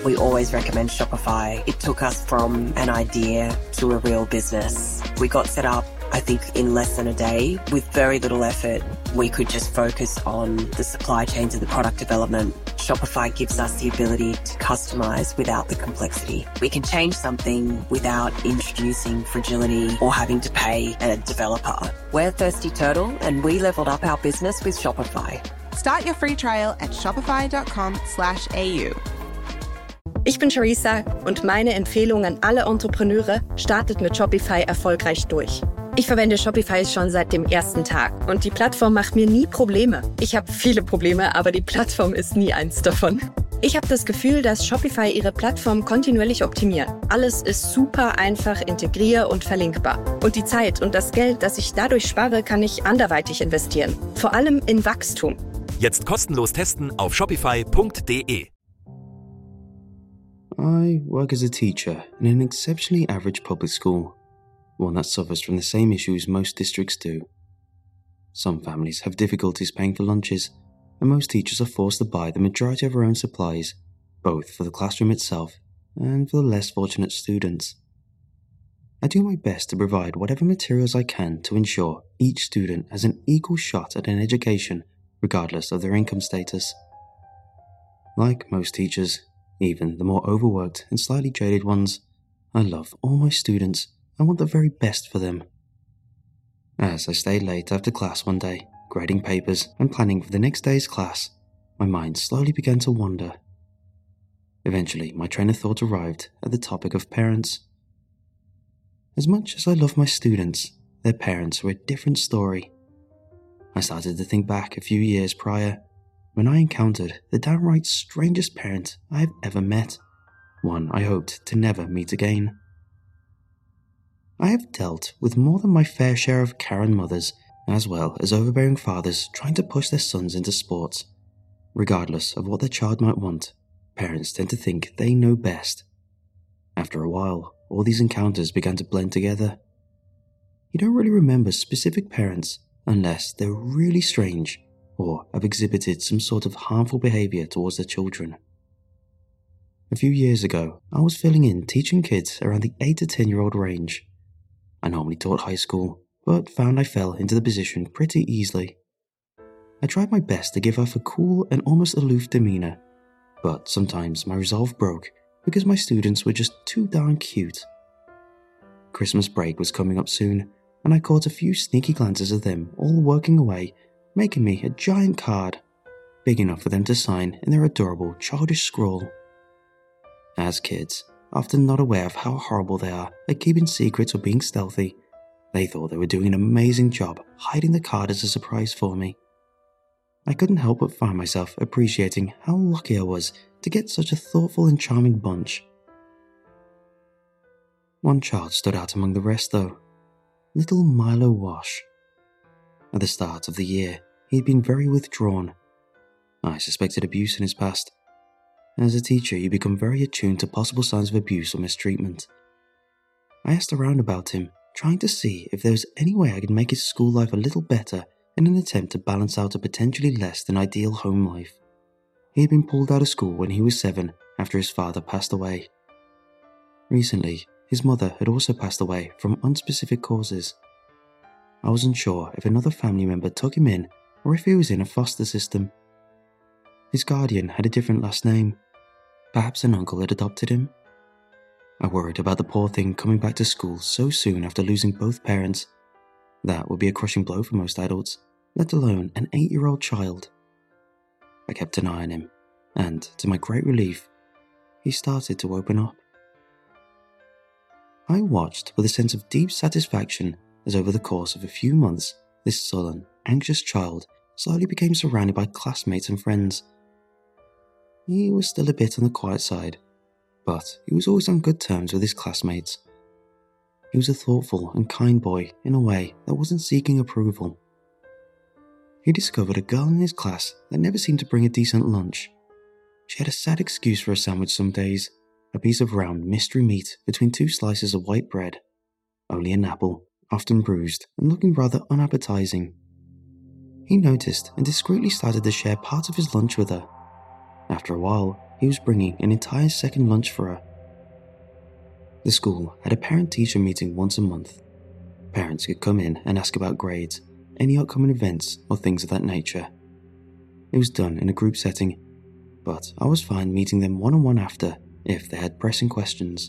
We always recommend Shopify. It took us from an idea to a real business. We got set up, I think, in less than a day with very little effort. We could just focus on the supply chains and the product development. Shopify gives us the ability to customize without the complexity. We can change something without introducing fragility or having to pay a developer. We're Thirsty Turtle and we leveled up our business with Shopify. Start your free trial at shopify.com/au. Ich bin Charissa und meine Empfehlung an alle Entrepreneure: startet mit Shopify erfolgreich durch. Ich verwende Shopify schon seit dem ersten Tag und die Plattform macht mir nie Probleme. Ich habe viele Probleme, aber die Plattform ist nie eins davon. Ich habe das Gefühl, dass Shopify ihre Plattform kontinuierlich optimiert. Alles ist super einfach integrier- und verlinkbar. Und die Zeit und das Geld, das ich dadurch spare, kann ich anderweitig investieren. Vor allem in Wachstum. Jetzt kostenlos testen auf shopify.de. I work as a teacher in an exceptionally average public school, one that suffers from the same issues most districts do. Some families have difficulties paying for lunches, and most teachers are forced to buy the majority of their own supplies, both for the classroom itself and for the less fortunate students. I do my best to provide whatever materials I can to ensure each student has an equal shot at an education, regardless of their income status. Like most teachers, even the more overworked and slightly jaded ones, I love all my students and want the very best for them. As I stayed late after class one day, grading papers and planning for the next day's class, my mind slowly began to wander. Eventually, my train of thought arrived at the topic of parents. As much as I love my students, their parents were a different story. I started to think back a few years prior, when I encountered the downright strangest parent I have ever met, one I hoped to never meet again. I have dealt with more than my fair share of Karen mothers, as well as overbearing fathers trying to push their sons into sports. Regardless of what their child might want, parents tend to think they know best. After a while, all these encounters began to blend together. You don't really remember specific parents unless they're really strange or have exhibited some sort of harmful behaviour towards their children. A few years ago, I was filling in teaching kids around the 8 to 10-year-old range. I normally taught high school, but found I fell into the position pretty easily. I tried my best to give off a cool and almost aloof demeanour, but sometimes my resolve broke because my students were just too darn cute. Christmas break was coming up soon, and I caught a few sneaky glances of them all working away, making me a giant card, big enough for them to sign in their adorable childish scrawl. As kids, often not aware of how horrible they are at keeping secrets or being stealthy, they thought they were doing an amazing job hiding the card as a surprise for me. I couldn't help but find myself appreciating how lucky I was to get such a thoughtful and charming bunch. One child stood out among the rest though, little Milo Wash. At the start of the year, he'd been very withdrawn. I suspected abuse in his past. As a teacher, you become very attuned to possible signs of abuse or mistreatment. I asked around about him, trying to see if there was any way I could make his school life a little better in an attempt to balance out a potentially less than ideal home life. He had been pulled out of school when he was 7 after his father passed away. Recently, his mother had also passed away from unspecific causes. I wasn't sure if another family member took him in or if he was in a foster system. His guardian had a different last name. Perhaps an uncle had adopted him. I worried about the poor thing coming back to school so soon after losing both parents. That would be a crushing blow for most adults, let alone an 8-year-old child. I kept an eye on him, and to my great relief, he started to open up. I watched with a sense of deep satisfaction as over the course of a few months, this sullen, anxious child slowly became surrounded by classmates and friends. He was still a bit on the quiet side, but he was always on good terms with his classmates. He was a thoughtful and kind boy in a way that wasn't seeking approval. He discovered a girl in his class that never seemed to bring a decent lunch. She had a sad excuse for a sandwich some days, a piece of round mystery meat between 2 slices of white bread, only an apple, often bruised and looking rather unappetizing. He noticed and discreetly started to share part of his lunch with her. After a while, he was bringing an entire second lunch for her. The school had a parent-teacher meeting once a month. Parents could come in and ask about grades, any upcoming events, or things of that nature. It was done in a group setting, but I was fine meeting them one-on-one after if they had pressing questions.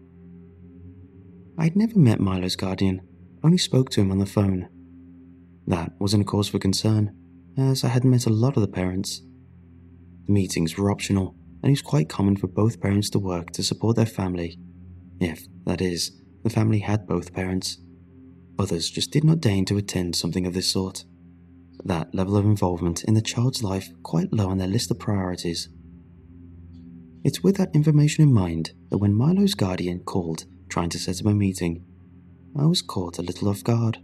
I'd never met Milo's guardian, only spoke to him on the phone. That wasn't a cause for concern, as I had met a lot of the parents. The meetings were optional, and it was quite common for both parents to work to support their family, if, that is, the family had both parents. Others just did not deign to attend something of this sort. That level of involvement in the child's life quite low on their list of priorities. It's with that information in mind that when Milo's guardian called trying to set up a meeting, I was caught a little off guard.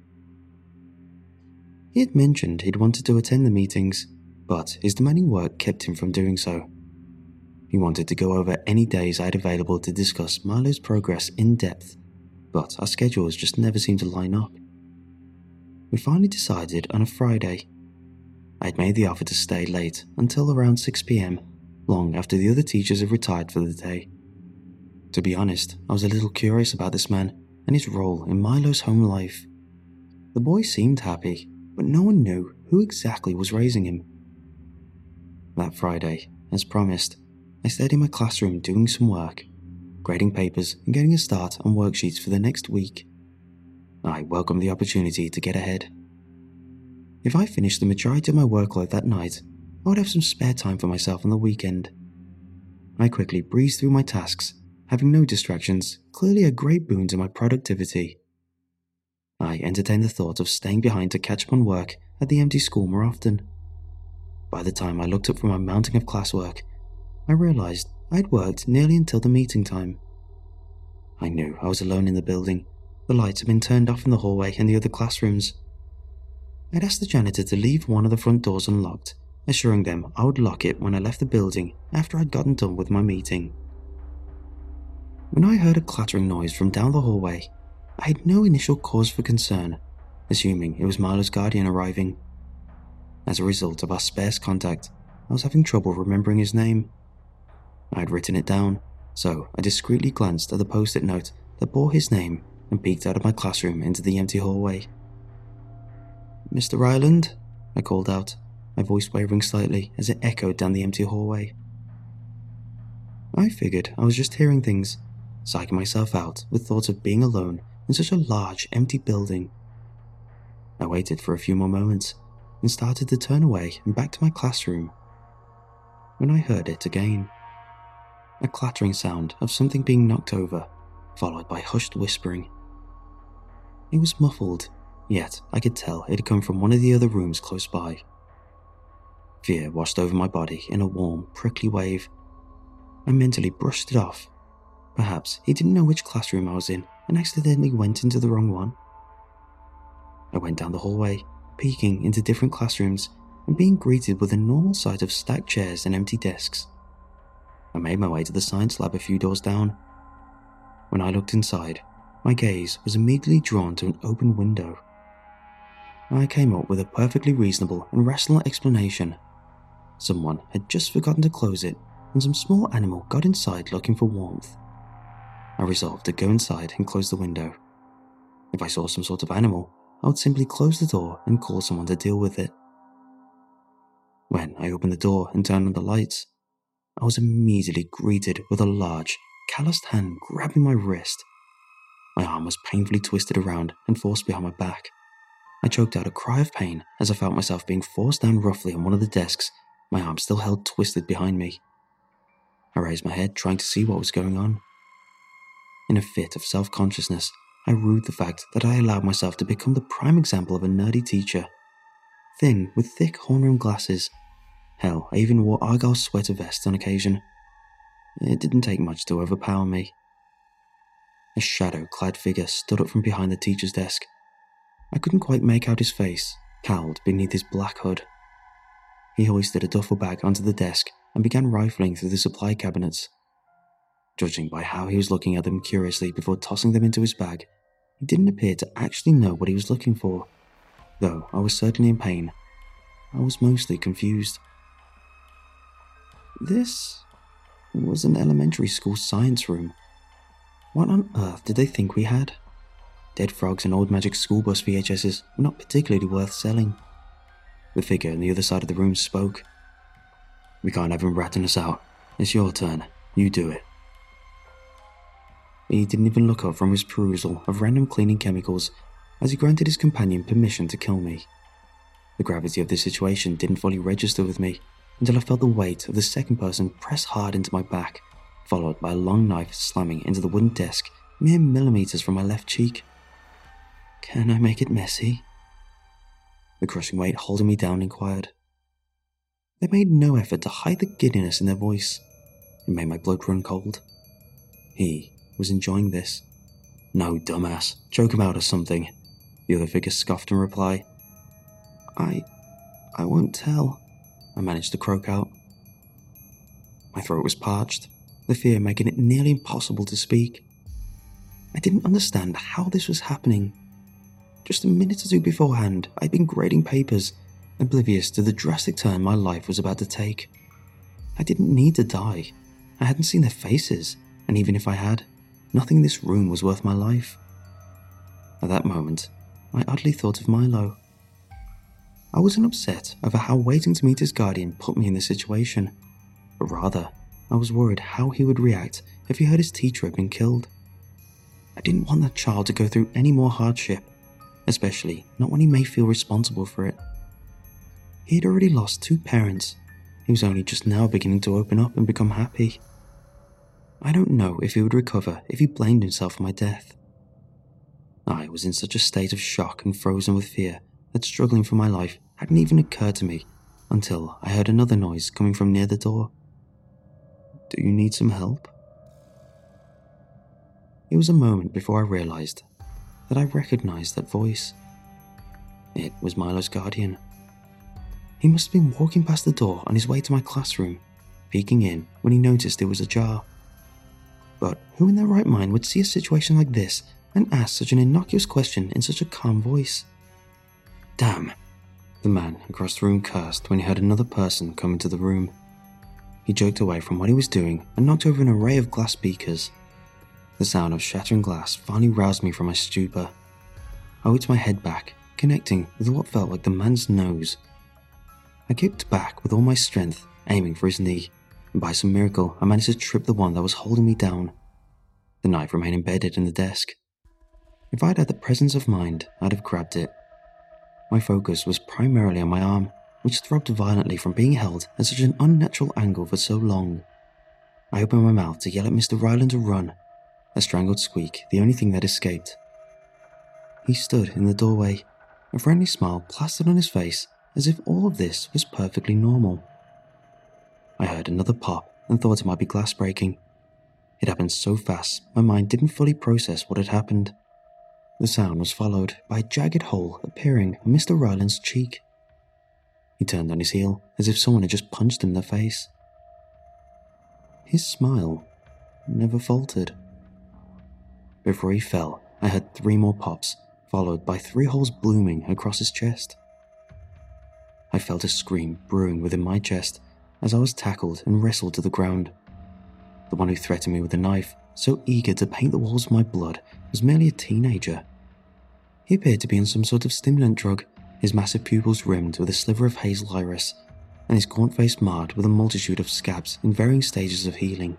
He had mentioned he'd wanted to attend the meetings, but his demanding work kept him from doing so. He wanted to go over any days I had available to discuss Milo's progress in depth, but our schedules just never seemed to line up. We finally decided on a Friday. I had made the offer to stay late until around 6 p.m, long after the other teachers had retired for the day. To be honest, I was a little curious about this man and his role in Milo's home life. The boy seemed happy, but no one knew who exactly was raising him. That Friday, as promised, I stayed in my classroom doing some work, grading papers and getting a start on worksheets for the next week. I welcomed the opportunity to get ahead. If I finished the majority of my workload that night, I would have some spare time for myself on the weekend. I quickly breezed through my tasks, having no distractions, clearly a great boon to my productivity. I entertained the thought of staying behind to catch up on work at the empty school more often. By the time I looked up from my mounting of classwork, I realized I had worked nearly until the meeting time. I knew I was alone in the building. The lights had been turned off in the hallway and the other classrooms. I'd asked the janitor to leave one of the front doors unlocked, assuring them I would lock it when I left the building after I'd gotten done with my meeting. When I heard a clattering noise from down the hallway, I had no initial cause for concern, assuming it was Milo's guardian arriving. As a result of our sparse contact, I was having trouble remembering his name. I had written it down, so I discreetly glanced at the post-it note that bore his name and peeked out of my classroom into the empty hallway. "Mr. Ryland?" I called out, my voice wavering slightly as it echoed down the empty hallway. I figured I was just hearing things, psyching myself out with thoughts of being alone in such a large, empty building. I waited for a few more moments and started to turn away and back to my classroom when I heard it again. A clattering sound of something being knocked over, followed by hushed whispering. It was muffled, yet I could tell it had come from one of the other rooms close by. Fear washed over my body in a warm, prickly wave. I mentally brushed it off. Perhaps he didn't know which classroom I was in and accidentally went into the wrong one. I went down the hallway, peeking into different classrooms and being greeted with a normal sight of stacked chairs and empty desks. I made my way to the science lab a few doors down. When I looked inside, my gaze was immediately drawn to an open window. I came up with a perfectly reasonable and rational explanation. Someone had just forgotten to close it, and some small animal got inside looking for warmth. I resolved to go inside and close the window. If I saw some sort of animal, I would simply close the door and call someone to deal with it. When I opened the door and turned on the lights, I was immediately greeted with a large, calloused hand grabbing my wrist. My arm was painfully twisted around and forced behind my back. I choked out a cry of pain as I felt myself being forced down roughly on one of the desks, my arm still held twisted behind me. I raised my head, trying to see what was going on. In a fit of self-consciousness, I rued the fact that I allowed myself to become the prime example of a nerdy teacher. Thin, with thick horn-rimmed glasses. Hell, I even wore Argyle sweater vests on occasion. It didn't take much to overpower me. A shadow-clad figure stood up from behind the teacher's desk. I couldn't quite make out his face, cowled beneath his black hood. He hoisted a duffel bag onto the desk and began rifling through the supply cabinets. Judging by how he was looking at them curiously before tossing them into his bag, he didn't appear to actually know what he was looking for. Though I was certainly in pain, I was mostly confused. "This was an elementary school science room. What on earth did they think we had? Dead frogs and old magic school bus VHSs were not particularly worth selling. The figure on the other side of the room spoke. "We can't have him ratting us out. It's your turn. You do it." He didn't even look up from his perusal of random cleaning chemicals as he granted his companion permission to kill me. The gravity of the situation didn't fully register with me until I felt the weight of the second person press hard into my back, followed by a long knife slamming into the wooden desk mere millimeters from my left cheek. "Can I make it messy?" The crushing weight holding me down inquired. They made no effort to hide the giddiness in their voice. It made my blood run cold. He was enjoying this. "No, dumbass. Choke him out or something," the other figure scoffed in reply. I won't tell," I managed to croak out. My throat was parched, the fear making it nearly impossible to speak. I didn't understand how this was happening. Just a minute or two beforehand, I'd been grading papers, oblivious to the drastic turn my life was about to take. I didn't need to die. I hadn't seen their faces, and even if I had, nothing in this room was worth my life. At that moment, I oddly thought of Milo. I wasn't upset over how waiting to meet his guardian put me in this situation, but rather, I was worried how he would react if he heard his teacher had been killed. I didn't want that child to go through any more hardship, especially not when he may feel responsible for it. He had already lost 2 parents. He was only just now beginning to open up and become happy. I don't know if he would recover if he blamed himself for my death. I was in such a state of shock and frozen with fear that struggling for my life hadn't even occurred to me until I heard another noise coming from near the door. "Do you need some help?" It was a moment before I realized that I recognized that voice. It was Milo's guardian. He must have been walking past the door on his way to my classroom, peeking in when he noticed it was ajar. But who in their right mind would see a situation like this and ask such an innocuous question in such a calm voice? "Damn," the man across the room cursed when he heard another person come into the room. He jerked away from what he was doing and knocked over an array of glass beakers. The sound of shattering glass finally roused me from my stupor. I whipped my head back, connecting with what felt like the man's nose. I kicked back with all my strength, aiming for his knee, and by some miracle I managed to trip the one that was holding me down. The knife remained embedded in the desk. If I'd had the presence of mind, I'd have grabbed it. My focus was primarily on my arm, which throbbed violently from being held at such an unnatural angle for so long. I opened my mouth to yell at Mr. Ryland to run, a strangled squeak the only thing that escaped. He stood in the doorway, a friendly smile plastered on his face as if all of this was perfectly normal. I heard another pop and thought it might be glass breaking. It happened so fast, my mind didn't fully process what had happened. The sound was followed by a jagged hole appearing on Mr. Ryland's cheek. He turned on his heel as if someone had just punched him in the face. His smile never faltered. Before he fell, I heard 3 more pops, followed by 3 holes blooming across his chest. I felt a scream brewing within my chest as I was tackled and wrestled to the ground. The one who threatened me with a knife, so eager to paint the walls with my blood, was merely a teenager. He appeared to be on some sort of stimulant drug, his massive pupils rimmed with a sliver of hazel iris, and his gaunt face marred with a multitude of scabs in varying stages of healing.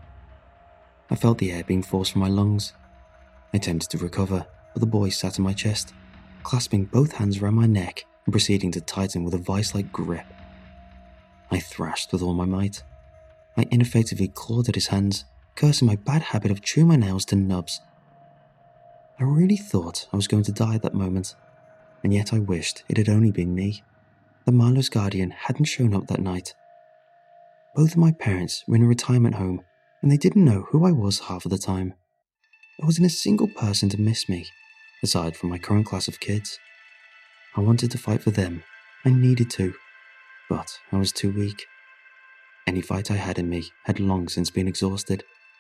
I felt the air being forced from my lungs. I attempted to recover, but the boy sat on my chest, clasping both hands around my neck and proceeding to tighten with a vice-like grip. I thrashed with all my might. I ineffectively clawed at his hands, cursing my bad habit of chewing my nails to nubs. I really thought I was going to die at that moment, and yet I wished it had only been me, that Milo's guardian hadn't shown up that night. Both of my parents were in a retirement home, and they didn't know who I was half of the time. There wasn't a single person to miss me, aside from my current class of kids. I wanted to fight for them. I needed to, but I was too weak. Any fight I had in me had long since been exhausted.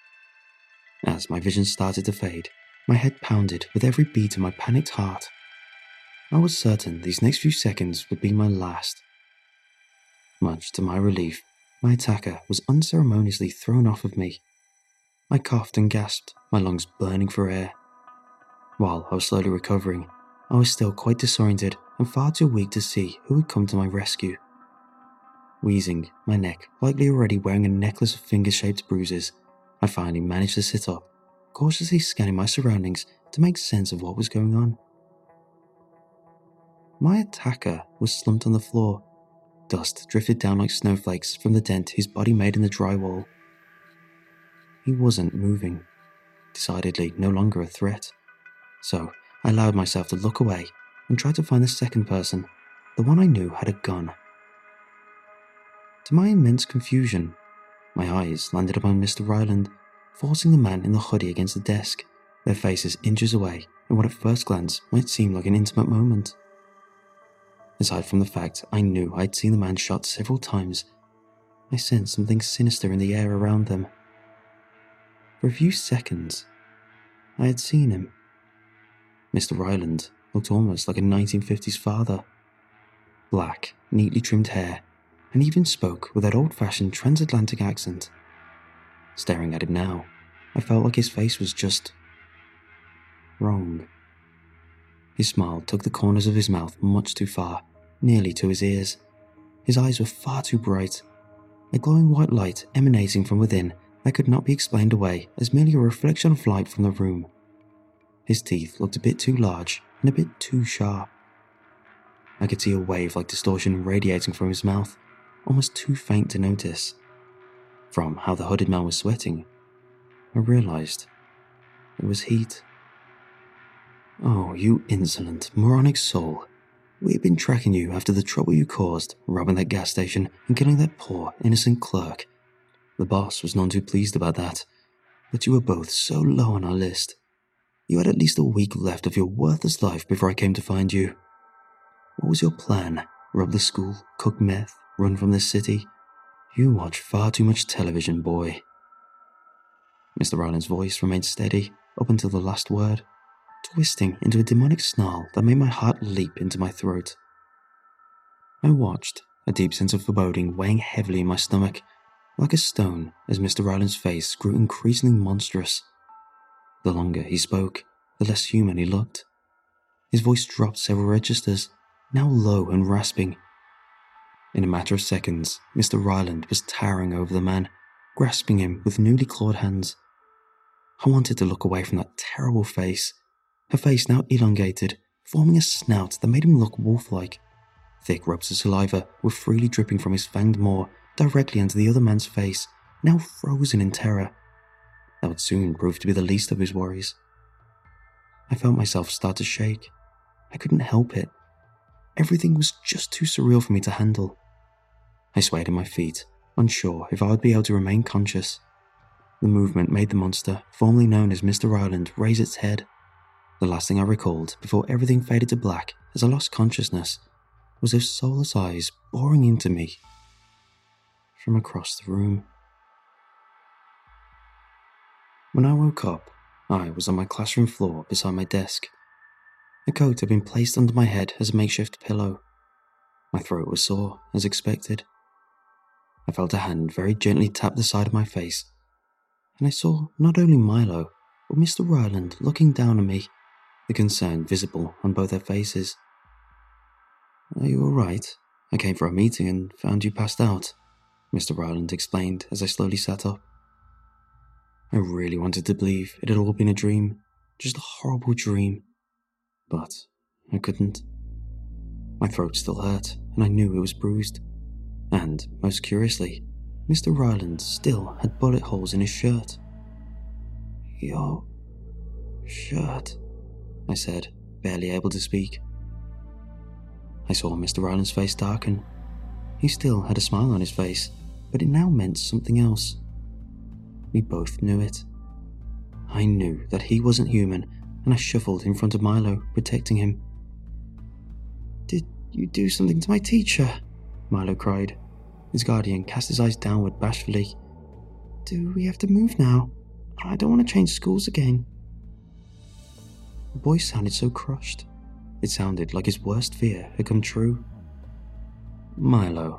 As my vision started to fade, my head pounded with every beat of my panicked heart. I was certain these next few seconds would be my last. Much to my relief, My attacker was unceremoniously thrown off of me. I coughed and gasped, my lungs burning for air. While I was slowly recovering, I was still quite disoriented and far too weak to see who had come to my rescue. Wheezing, my neck likely already wearing a necklace of finger-shaped bruises, I finally managed to sit up, cautiously scanning my surroundings to make sense of what was going on. My attacker was slumped on the floor. Dust drifted down like snowflakes from the dent his body made in the drywall. He wasn't moving, decidedly no longer a threat. So I allowed myself to look away and try to find the second person, the one I knew had a gun. To my immense confusion, my eyes landed upon Mr. Ryland, forcing the man in the hoodie against the desk, their faces inches away in what at first glance might seem like an intimate moment. Aside from the fact I knew I'd seen the man shot several times, I sensed something sinister in the air around them. For a few seconds, I had seen him. Mr. Ryland looked almost like a 1950s father. Black, neatly trimmed hair, and even spoke with that old-fashioned transatlantic accent. Staring at him now, I felt like his face was just wrong. His smile took the corners of his mouth much too far, nearly to his ears. His eyes were far too bright, a glowing white light emanating from within that could not be explained away as merely a reflection of light from the room. His teeth looked a bit too large and a bit too sharp. I could see a wave-like distortion radiating from his mouth, almost too faint to notice. From how the hooded man was sweating, I realized it was heat. "Oh, you insolent, moronic soul. We have been tracking you after the trouble you caused, robbing that gas station and killing that poor, innocent clerk. The boss was none too pleased about that, but you were both so low on our list. You had at least a week left of your worthless life before I came to find you. What was your plan? Rob the school, cook meth, run from this city? You watch far too much television, boy." Mr. Ryland's voice remained steady up until the last word, twisting into a demonic snarl that made my heart leap into my throat. I watched, a deep sense of foreboding weighing heavily in my stomach, like a stone, as Mr. Ryland's face grew increasingly monstrous. The longer he spoke, the less human he looked. His voice dropped several registers, now low and rasping. In a matter of seconds, Mr. Ryland was towering over the man, grasping him with newly clawed hands. I wanted to look away from that terrible face, her face now elongated, forming a snout that made him look wolf-like. Thick ropes of saliva were freely dripping from his fanged maw directly into the other man's face, now frozen in terror. That would soon prove to be the least of his worries. I felt myself start to shake. I couldn't help it. Everything was just too surreal for me to handle. I swayed on my feet, unsure if I would be able to remain conscious. The movement made the monster, formerly known as Mr. Ryland, raise its head. The last thing I recalled before everything faded to black as I lost consciousness was those soulless eyes boring into me from across the room. When I woke up, I was on my classroom floor beside my desk. A coat had been placed under my head as a makeshift pillow. My throat was sore, as expected. I felt a hand very gently tap the side of my face, and I saw not only Milo, but Mr. Ryland looking down on me, the concern visible on both their faces. "Are you all right? I came for a meeting and found you passed out," Mr. Ryland explained as I slowly sat up. I really wanted to believe it had all been a dream, just a horrible dream, but I couldn't. My throat still hurt, and I knew it was bruised. And, most curiously, Mr. Ryland still had bullet holes in his shirt. "Your shirt," I said, barely able to speak. I saw Mr. Ryland's face darken. He still had a smile on his face, but it now meant something else. We both knew it. I knew that he wasn't human, and I shuffled in front of Milo, protecting him. "Did you do something to my teacher?" Milo cried. His guardian cast his eyes downward bashfully. "Do we have to move now? I don't want to change schools again." The boy sounded so crushed. It sounded like his worst fear had come true. "Milo,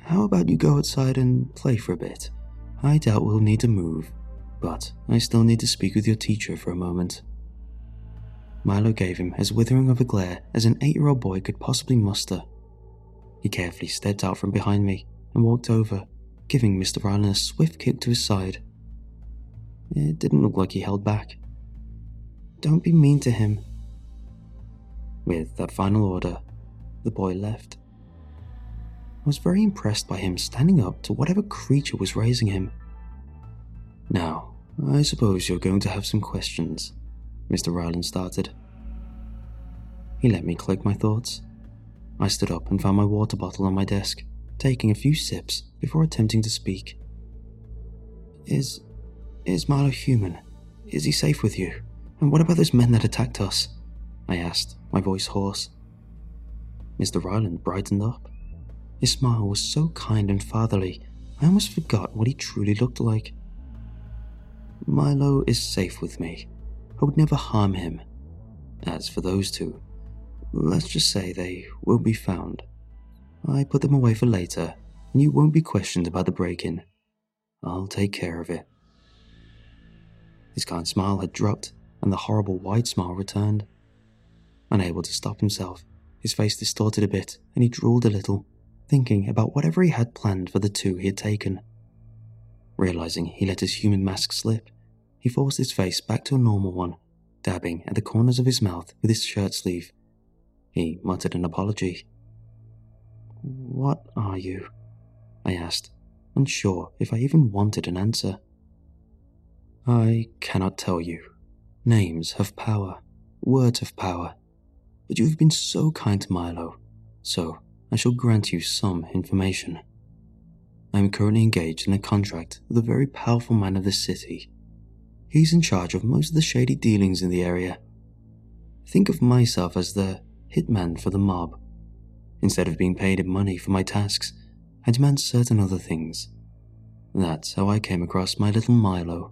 how about you go outside and play for a bit? I doubt we'll need to move, but I still need to speak with your teacher for a moment." Milo gave him as withering of a glare as an 8-year-old boy could possibly muster. He carefully stepped out from behind me and walked over, giving Mr. Ryland a swift kick to his side. It didn't look like he held back. "Don't be mean to him." With that final order, the boy left. I was very impressed by him standing up to whatever creature was raising him. "Now, I suppose you're going to have some questions," Mr. Ryland started. He let me collect my thoughts. I stood up and found my water bottle on my desk, taking a few sips before attempting to speak. Is Milo human? Is he safe with you? And what about those men that attacked us?" I asked, my voice hoarse. Mr. Ryland brightened up. His smile was so kind and fatherly, I almost forgot what he truly looked like. "Milo is safe with me. I would never harm him. As for those two, let's just say they will be found. I put them away for later, and you won't be questioned about the break-in. I'll take care of it." His kind smile had dropped, and the horrible wide smile returned. Unable to stop himself, his face distorted a bit, and he drooled a little, thinking about whatever he had planned for the two he had taken. Realizing he let his human mask slip, he forced his face back to a normal one, dabbing at the corners of his mouth with his shirt sleeve. He muttered an apology. "What are you?" I asked, unsure if I even wanted an answer. "I cannot tell you. Names have power, words have power, but you have been so kind to Milo, so I shall grant you some information. I am currently engaged in a contract with a very powerful man of the city. He's in charge of most of the shady dealings in the area. Think of myself as the hitman for the mob. Instead of being paid in money for my tasks, I demand certain other things. That's how I came across my little Milo."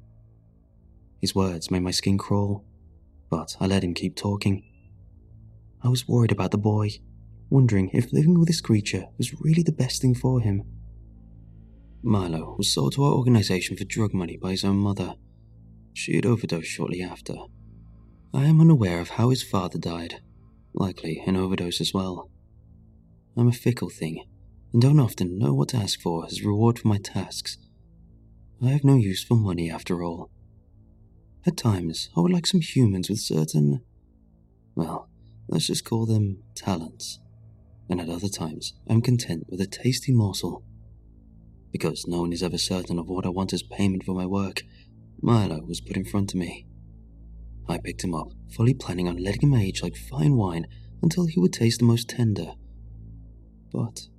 His words made my skin crawl, but I let him keep talking. I was worried about the boy, wondering if living with this creature was really the best thing for him. "Milo was sold to our organization for drug money by his own mother. She had overdosed shortly after. I am unaware of how his father died, likely an overdose as well. I'm a fickle thing, and don't often know what to ask for as reward for my tasks. I have no use for money after all. At times, I would like some humans with certain, well, let's just call them talents. And at other times, I'm content with a tasty morsel. Because no one is ever certain of what I want as payment for my work, Milo was put in front of me. I picked him up, fully planning on letting him age like fine wine until he would taste the most tender. But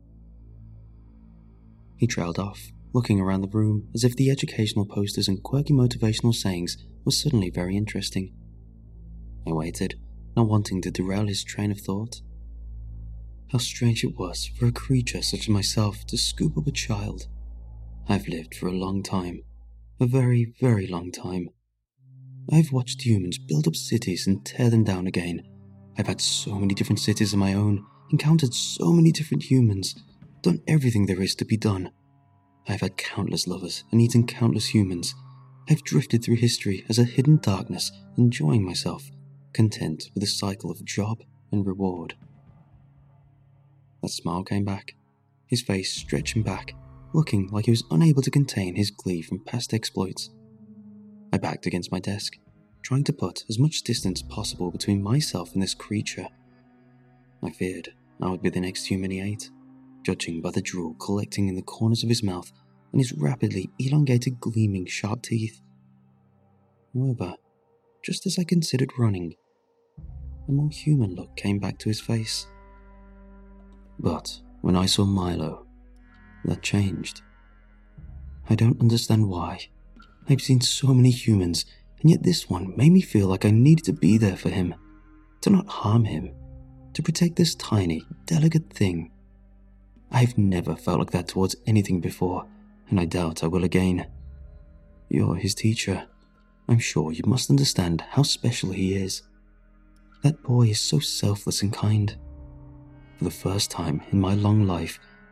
he trailed off, looking around the room as if the educational posters and quirky motivational sayings were suddenly very interesting. I waited, not wanting to derail his train of thought. How strange it was for a creature such as myself to scoop up a child. I've lived for a long time, a very, very long time. I've watched humans build up cities and tear them down again. I've had so many different cities of my own, encountered so many different humans, done everything there is to be done. I've had countless lovers and eaten countless humans. I've drifted through history as a hidden darkness, enjoying myself, content with a cycle of job and reward. That smile came back, his face stretching back, looking like he was unable to contain his glee from past exploits. I backed against my desk, trying to put as much distance possible between myself and this creature. I feared I would be the next human he ate, judging by the drool collecting in the corners of his mouth and his rapidly elongated, gleaming, sharp teeth. However, just as I considered running, a more human look came back to his face. But when I saw Milo, that changed. I don't understand why. I've seen so many humans, and yet this one made me feel like I needed to be there for him, to not harm him, to protect this tiny, delicate thing. I've never felt like that towards anything before, and I doubt I will again. You're his teacher. I'm sure you must understand how special he is. That boy is so selfless and kind. For the first time in my long life,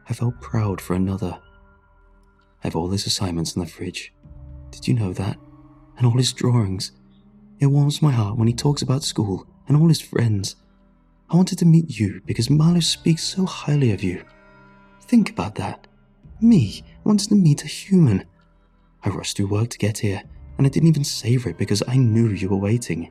I felt proud for another. I have all his assignments in the fridge. Did you know that? And all his drawings. It warms my heart when he talks about school and all his friends. I wanted to meet you because Milo speaks so highly of you. Think about that. Me wanted to meet a human. I rushed through work to get here, and I didn't even savor it because I knew you were waiting.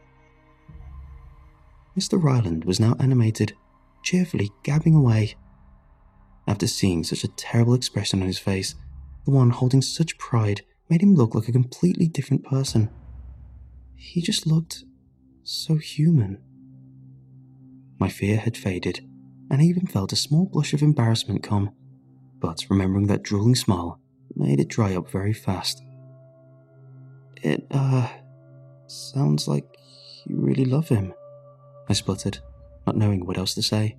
Mr. Ryland was now animated, cheerfully gabbing away. After seeing such a terrible expression on his face, the one holding such pride made him look like a completely different person. He just looked so human. My fear had faded, and I even felt a small blush of embarrassment come, but remembering that drooling smile made it dry up very fast. It, sounds like you really love him, I spluttered, not knowing what else to say.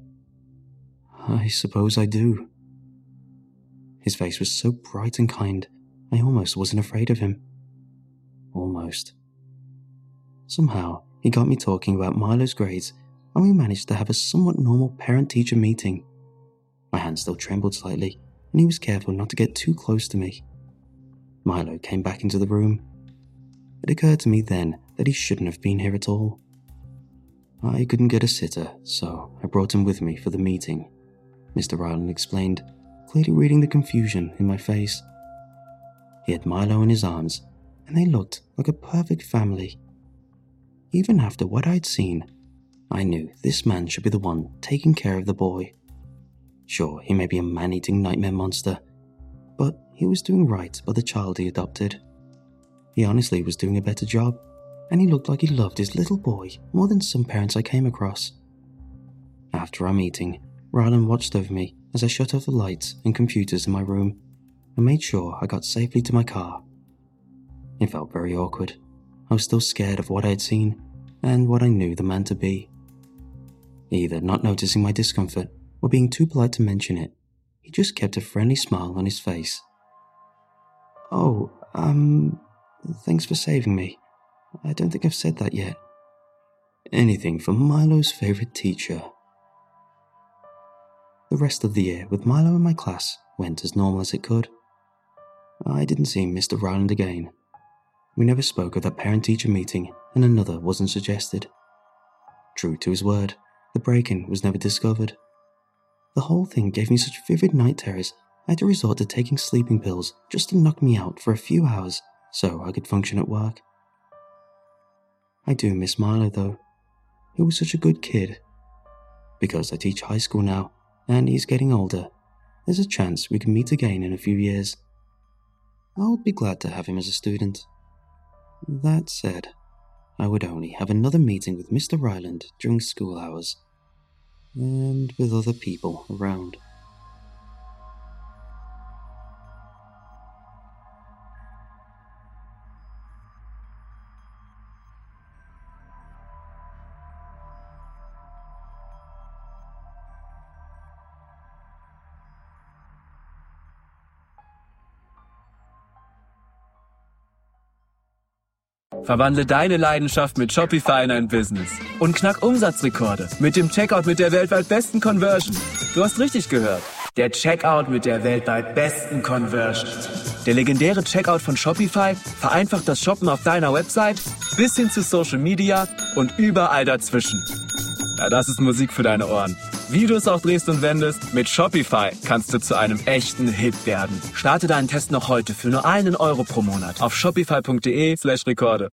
I suppose I do. His face was so bright and kind, I almost wasn't afraid of him. Almost. Somehow, he got me talking about Milo's grades, and we managed to have a somewhat normal parent-teacher meeting. My hand still trembled slightly, and he was careful not to get too close to me. Milo came back into the room. It occurred to me then that he shouldn't have been here at all. I couldn't get a sitter, so I brought him with me for the meeting, Mr. Ryland explained, clearly reading the confusion in my face. He had Milo in his arms, and they looked like a perfect family. Even after what I'd seen, I knew this man should be the one taking care of the boy. Sure, he may be a man-eating nightmare monster, but he was doing right by the child he adopted. He honestly was doing a better job, and he looked like he loved his little boy more than some parents I came across. After our meeting, Ryland watched over me as I shut off the lights and computers in my room and made sure I got safely to my car. It felt very awkward. I was still scared of what I had seen and what I knew the man to be. Either not noticing my discomfort or being too polite to mention it, he just kept a friendly smile on his face. Oh, thanks for saving me. I don't think I've said that yet. Anything for Milo's favorite teacher. The rest of the year with Milo in my class went as normal as it could. I didn't see Mr. Ryland again. We never spoke of that parent-teacher meeting, and another wasn't suggested. True to his word, the break-in was never discovered. The whole thing gave me such vivid night terrors, I had to resort to taking sleeping pills just to knock me out for a few hours so I could function at work. I do miss Milo though. He was such a good kid. Because I teach high school now, and he's getting older, there's a chance we can meet again in a few years. I would be glad to have him as a student. That said, I would only have another meeting with Mr. Ryland during school hours, and with other people around. Verwandle deine Leidenschaft mit Shopify in ein Business und knack Umsatzrekorde mit dem Checkout mit der weltweit besten Conversion. Du hast richtig gehört. Der Checkout mit der weltweit besten Conversion. Der legendäre Checkout von Shopify vereinfacht das Shoppen auf deiner Website bis hin zu Social Media und überall dazwischen. Ja, das ist Musik für deine Ohren. Wie du es auch drehst und wendest, mit Shopify kannst du zu einem echten Hit werden. Starte deinen Test noch heute für nur €1 pro Monat auf shopify.de/Rekorde.